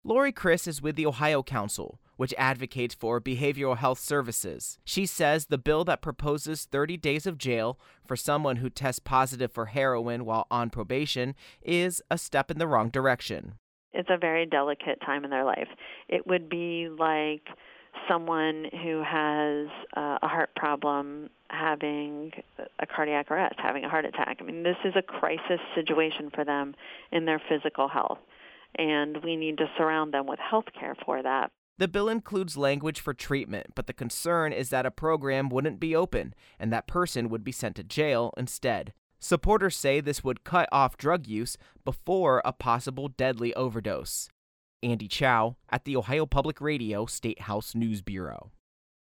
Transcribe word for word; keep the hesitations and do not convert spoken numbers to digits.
Lori Chris is with the Ohio Council, which advocates for behavioral health services. She says the bill that proposes thirty days of jail for someone who tests positive for heroin while on probation is a step in the wrong direction. It's a very delicate time in their life. It would be like someone who has uh, a heart problem having a cardiac arrest, having a heart attack. I mean, this is a crisis situation for them in their physical health, and we need to surround them with health care for that. The bill includes language for treatment, but the concern is that a program wouldn't be open and that person would be sent to jail instead. Supporters say this would cut off drug use before a possible deadly overdose. Andy Chow at the Ohio Public Radio State House News Bureau.